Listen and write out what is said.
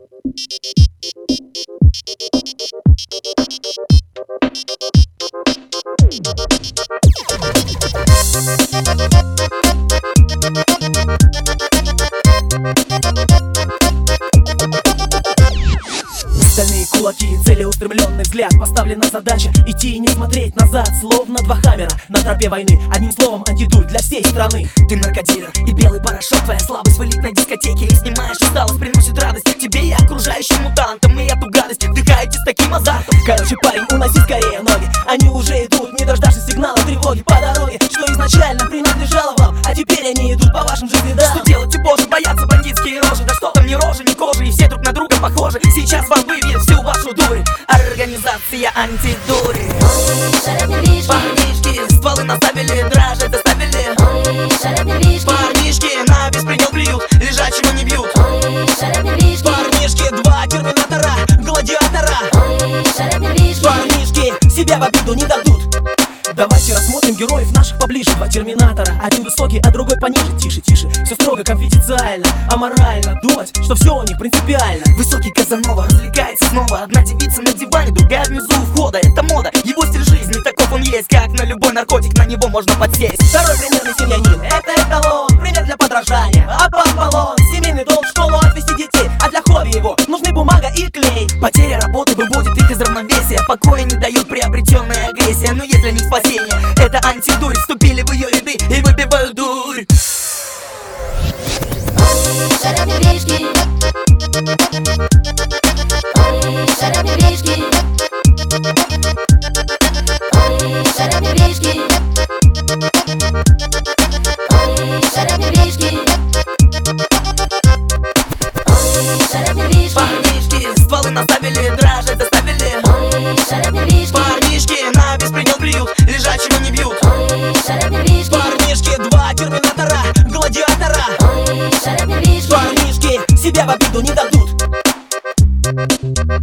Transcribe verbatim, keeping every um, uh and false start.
Стальные кулаки, целеустремленный взгляд. Поставлена задача идти и не смотреть назад. Словно два хаммера на тропе войны. Одним словом, антидурь для всей страны. Ты наркодилер и белый порошок. Твоя слабость в элитной дискотеке. И снимаешь усталость, приносит радость тебе и окружающим мутантам. И эту гадость вдыхаете с таким азартом. Короче, парень, уноси скорее ноги. Они уже идут, не дождавшись сигнала тревоги по дороге, что изначально принадлежало вам, а теперь они идут по вашим жизнедам. Что делать, боже, боятся бандитские рожи. Да что там, ни рожи, ни кожи, и все друг на друга похожи. Сейчас вам выбьет всю вашу дурь. Организация антидури. Парнишки, стволы наставили, дрожи доставили. Парнишки на беспредел плюют, лежачего не бьют. Парнишки, два терминатора, гладиатора. Парнишки, себя в обиду не дадут. Давайте рассмотрим героев наших поближе. Два терминатора, один высокий, а другой пониже. Тише, тише, все строго конфиденциально. Аморально думать, что все у них принципиально. Высокий Казанова развлекается снова. Одна девица на диване, другая внизу у входа. Это мода, его стиль жизни, таков он есть. Как на любой наркотик, на него можно подсесть. Второй примерный семьянин, это эталон, пример для подражания. Аполлон, семейный долг, в школу отвести детей. А для хобби его нужны бумага и клей. Потеря работы выводит их из равновесия. Покоя не дает приобретенная агрессия. Но есть для них спасение. Это антидурь, вступили в ее ряды и выпивают дурь. Парнишки, стволы наставили, дрожи доставили. Парнишки на беспредел плюют, лежачего не бьют. Парнишки, два терминатора, гладиатора. Парнишки, себя в обиду не дадут.